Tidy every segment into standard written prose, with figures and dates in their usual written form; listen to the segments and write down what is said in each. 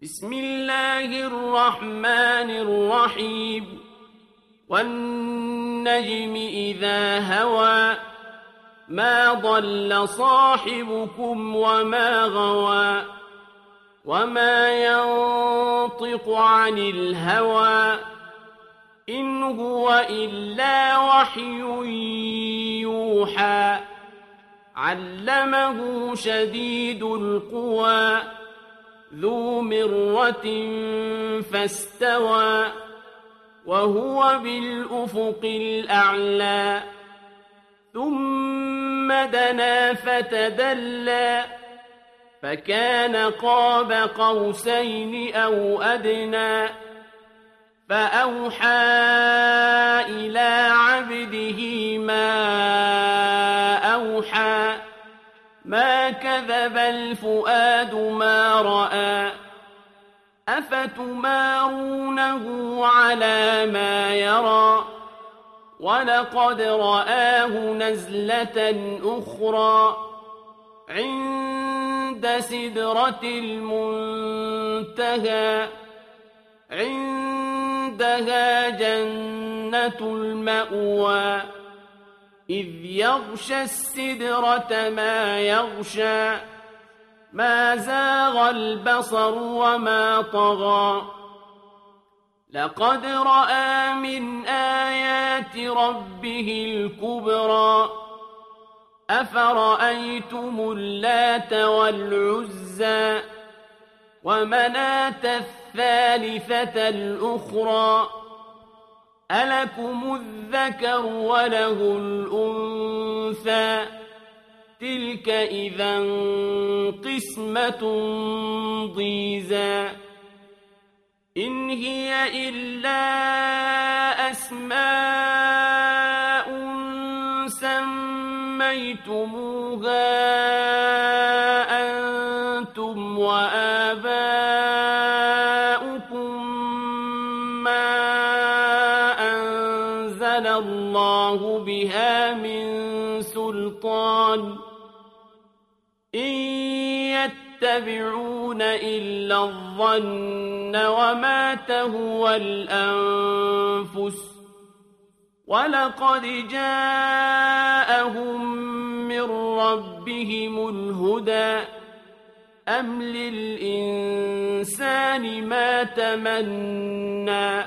بسم الله الرحمن الرحيم والنجم إذا هوى ما ضل صاحبكم وما غوى وما ينطق عن الهوى إن هو إلا وحي يوحى علمه شديد القوى ذو مرة فاستوى وهو بالأفق الأعلى ثم دنا فتدلى فكان قاب قوسين أو أدنى فأوحى إلى عبده ما أوحى ما كذب الفؤاد ما رأى أفتمارونه على ما يرى ولقد رآه نزلة أخرى عند سدرة المنتهى عندها جنة المأوى إذ يغشى السدرة ما يغشى ما زاغ البصر وما طغى لقد رأى من آيات ربه الكبرى أفرأيتم اللات والعزى ومناة الثالثة الأخرى ألكم الذكر وله الأنثى تلك إذا قسمة ضيزى إن هي إلا أسماء سميتموها أنتم وآباؤكم ما أنزل الله بها من سلطان إن يتبعون إلا الظن وما تهوى الأنفس ولقد جاءهم من ربهم الهدى أم للإنسان ما تمنى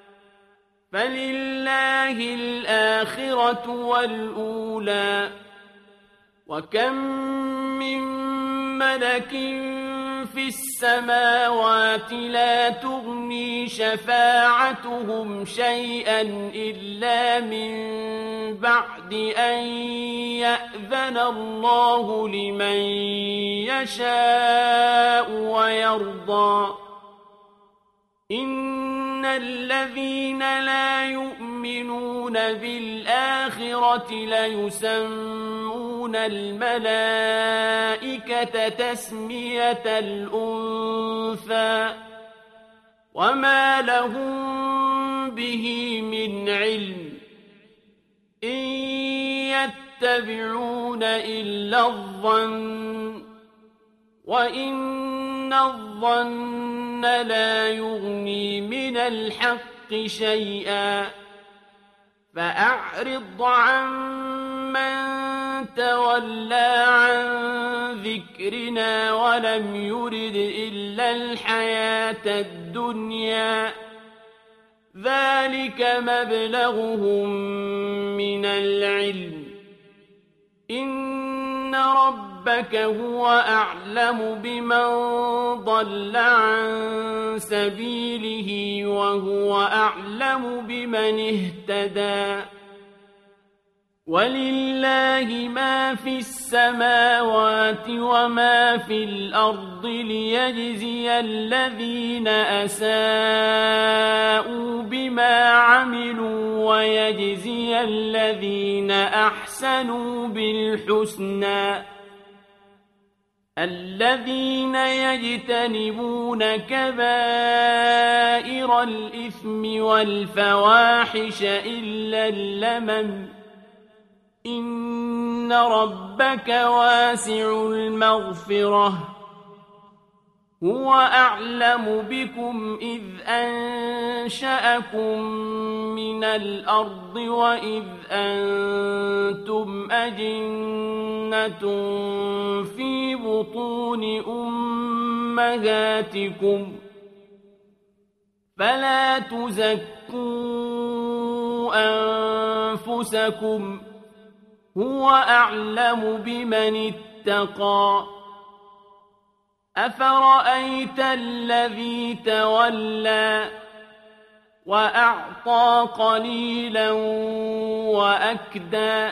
فلله الآخرة والأولى وكم من ملك في السماوات لا تغني شفاعتهم شيئا إلا من بعد أن يأذن الله لمن يشاء ويرضى إن الذين لا يؤمنون بالآخرة ليسمون الملائكة تسمية الأنثى وما لهم به من علم إن يتبعون إلا الظن وإن الظن لا يغني من الحق شيئا فأعرض عن من تولى عن ذكرنا ولم يرد إلا الحياة الدنيا ذلك مبلغهم من العلم إن ربك هو أعلم بمن ضل عن سبيله وهو أعلم بمن اهتدى ولله ما في السماوات وما في الأرض ليجزي الذين أساءوا بما عملوا ويجزي الذين أحسنوا بالحسنى الذين يجتنبون كبائر الإثم والفواحش إلا اللمم إن ربك واسع المغفرة هو أعلم بكم إذ أنشأكم من الأرض وإذ أنتم أجنة في بطون أمهاتكم فلا تزكوا أنفسكم هو أعلم بمن اتقى أفرأيت الذي تولى وأعطى قليلا وأكدى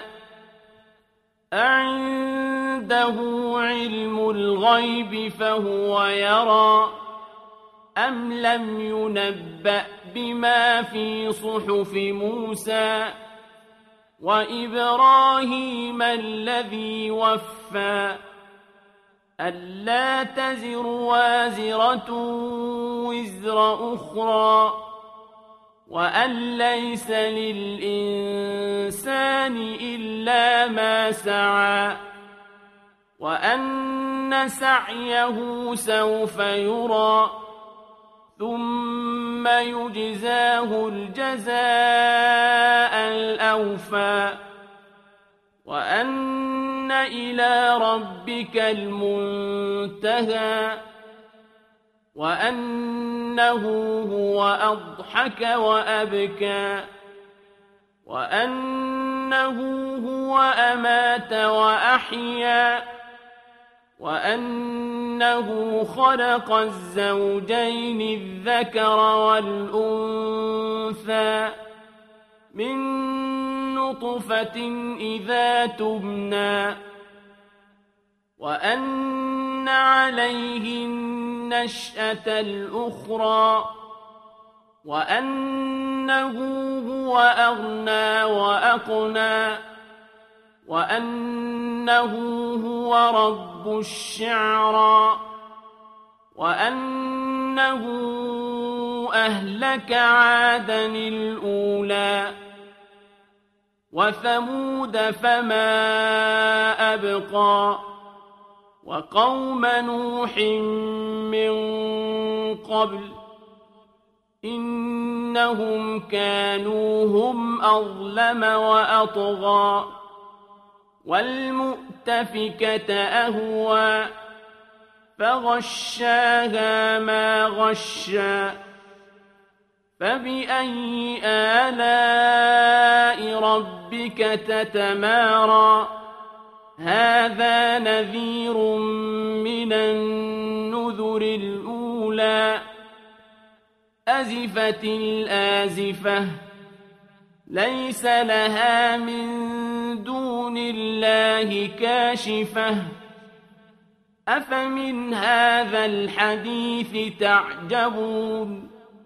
أعنده علم الغيب فهو يرى أم لم ينبأ بما في صحف موسى وإبراهيم الذي وفى ألا تزر وازرة وزر أخرى وأن ليس للإنسان إلا ما سعى وأن سعيه سوف يرى ثم يجزاه الجزاء الأوفى وأن إلى ربك المنتهى وأنه هو أضحك وأبكى وأنه هو أمات وأحيا وأنه خلق الزوجين الذكر والأنثى من نطفة إذا تمنى وأن عليه النشأة الأخرى وأنه هو أغنى وأقنى وأنه هو رب الشعرى وأنه أهلك عادا الأولى وثمود فما أبقى وقوم نوح من قبل إنهم كانوا هم أظلم وأطغى والمؤتفكة أهوى فغشاها ما غشى فبأي آلاء ربك تتمارى هذا نذير من النذر الأولى أزفت الآزفة ليس لها من دون الله كاشفة أفمن هذا الحديث تعجبون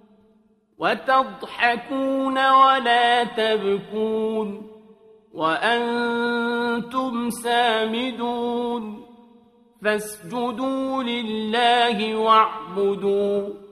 وتضحكون ولا تبكون وأنتم سامدون فاسجدوا لله واعبدوا